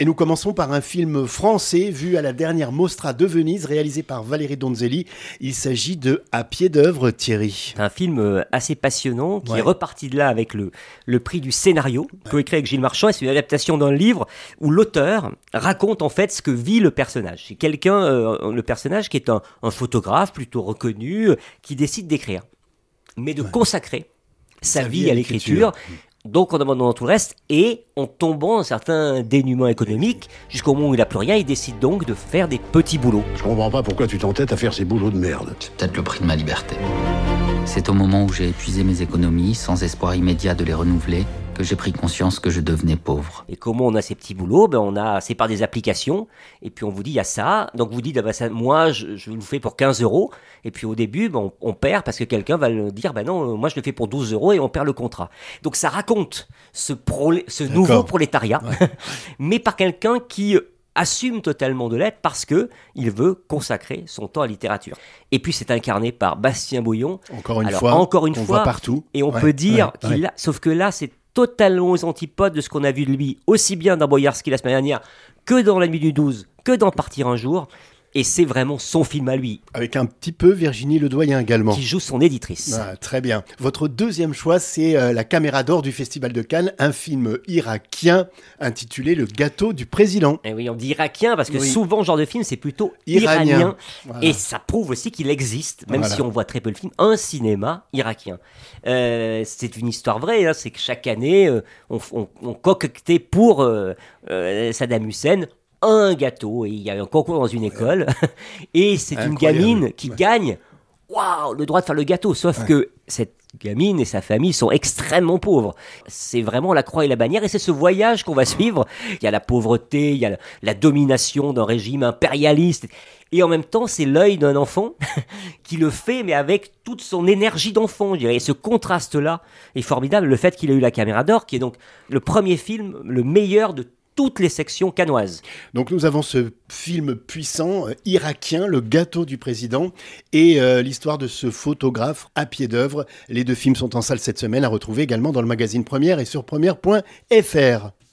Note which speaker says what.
Speaker 1: Et nous commençons par un film français vu à la dernière Mostra de Venise, réalisé par Valérie Donzelli. Il s'agit de À pied d'œuvre, Thierry.
Speaker 2: C'est un film assez passionnant qui est reparti de là avec le prix du scénario, coécrit avec Gilles Marchand. Et c'est une adaptation d'un livre où l'auteur raconte en fait ce que vit le personnage. C'est quelqu'un, le personnage qui est un photographe plutôt reconnu, qui décide d'écrire, mais de consacrer sa vie à l'écriture. Donc en abandonnant tout le reste et en tombant dans un certain dénuement économique, jusqu'au moment où il n'a plus rien, il décide donc de faire des petits boulots.
Speaker 3: Je comprends pas pourquoi tu t'entêtes à faire ces boulots de merde.
Speaker 4: C'est peut-être le prix de ma liberté. C'est au moment où j'ai épuisé mes économies, sans espoir immédiat de les renouveler, que j'ai pris conscience que je devenais pauvre.
Speaker 2: Et comment on a ces petits boulots ? C'est par des applications, et puis on vous dit, il y a ça, donc vous dites, moi, je vous le fais pour 15 €, et puis au début, on perd, parce que quelqu'un va le dire, non, moi je le fais pour 12 €, et on perd le contrat. Donc ça raconte ce nouveau prolétariat, mais par quelqu'un qui assume totalement de l'être parce que il veut consacrer son temps à la littérature. Et puis c'est incarné par Bastien Bouillon.
Speaker 1: Encore une fois, on voit partout.
Speaker 2: Et on peut dire sauf que là, c'est totalement aux antipodes de ce qu'on a vu de lui, aussi bien dans Boyarski la semaine dernière, que dans La Nuit du 12, que dans Partir un jour. Et c'est vraiment son film à lui.
Speaker 1: Avec un petit peu Virginie Ledoyen également.
Speaker 2: Qui joue son éditrice.
Speaker 1: Très bien. Votre deuxième choix, c'est La Caméra d'Or du Festival de Cannes, un film irakien intitulé Le Gâteau du Président.
Speaker 2: Et oui, on dit irakien parce que souvent, ce genre de film, c'est plutôt iranien.
Speaker 1: Voilà.
Speaker 2: Et ça prouve aussi qu'il existe, même si on voit très peu le film, un cinéma irakien. C'est une histoire vraie, hein, c'est que chaque année, on concoctait pour Saddam Hussein un gâteau, et il y a un concours dans une école, et c'est une gamine qui gagne le droit de faire le gâteau, sauf que cette gamine et sa famille sont extrêmement pauvres. C'est vraiment la croix et la bannière, et c'est ce voyage qu'on va suivre. Il y a la pauvreté, il y a la domination d'un régime impérialiste, et en même temps, c'est l'œil d'un enfant qui le fait, mais avec toute son énergie d'enfant, je dirais. Et ce contraste-là est formidable. Le fait qu'il ait eu la Caméra d'Or, qui est donc le premier film, le meilleur de toutes les sections cannoises.
Speaker 1: Donc nous avons ce film puissant, irakien, Le Gâteau du Président, et l'histoire de ce photographe à pied d'œuvre. Les deux films sont en salle cette semaine, à retrouver également dans le magazine Première et sur première.fr.